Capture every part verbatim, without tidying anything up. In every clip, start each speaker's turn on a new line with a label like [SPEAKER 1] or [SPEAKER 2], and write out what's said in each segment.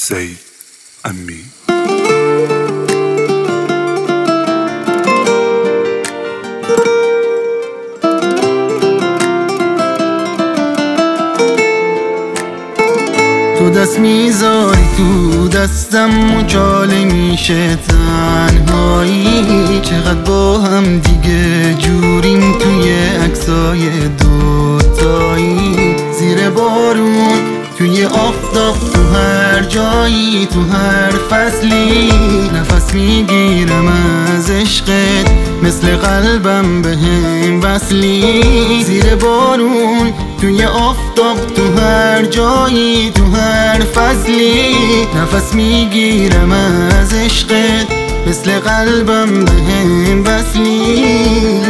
[SPEAKER 1] سید امی.
[SPEAKER 2] تو دست میذاری تو دستم مچاله میشه تنهایی، چقدر با هم دیگه جوریم توی عکسای دوتایی، زیر بارون توی آفتاب تو هر جایی تو هر فصلی، نفس میگیرم از عشقت مثل قلبم بهم وصلی، زیر بارون توی آفتاب تو هر جایی تو هر فصلی، نفس میگیرم از عشقت مثل قلبم بهم وصلی.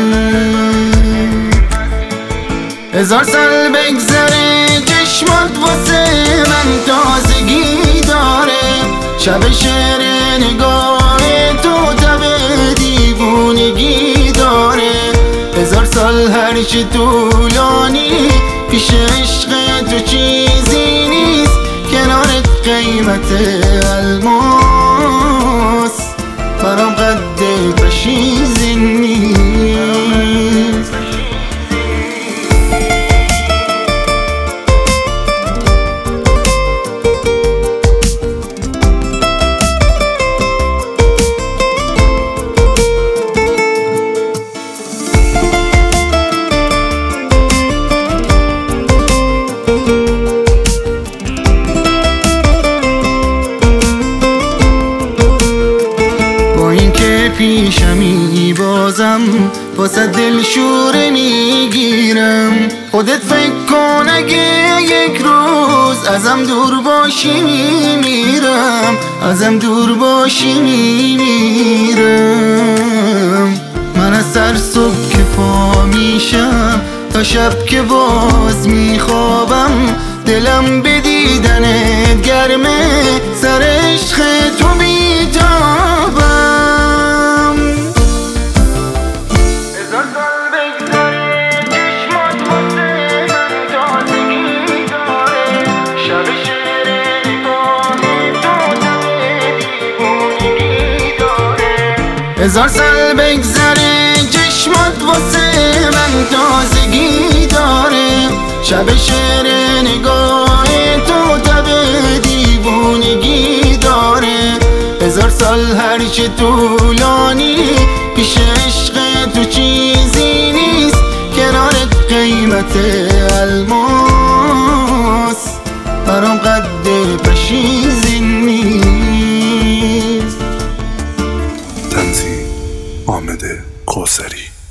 [SPEAKER 2] هزار سال بگذره چشمات واسه من تازگی داره، شب شعر نگاه تو تب دیوونگی داره، هزار سال هرچی طولانی پیش عشق تو چیزی نیست، کنارت قیمت الماس برام قد پشیزی نیست. پیشمی بازم واسه دل شوره میگیرم، خودت فکر کن اگه یک روز ازم دور باشی میمیرم، ازم دور باشی میمیرم. من از سر صبح که پا میشم تا شب که باز میخوابم، دلم به دیدنت گرمه سر عشق تو بیتابم. هزار سال بگذره چشمات واسه من تازگی داره، شب شعر نگاه تو تب دیوونگی داره، هزار سال هرچی طولانی پیش عشق تو چیزی نیست، کنارت قیمت الماس برام قد پشیزی نیست.
[SPEAKER 1] تنظیم حامد کوثری.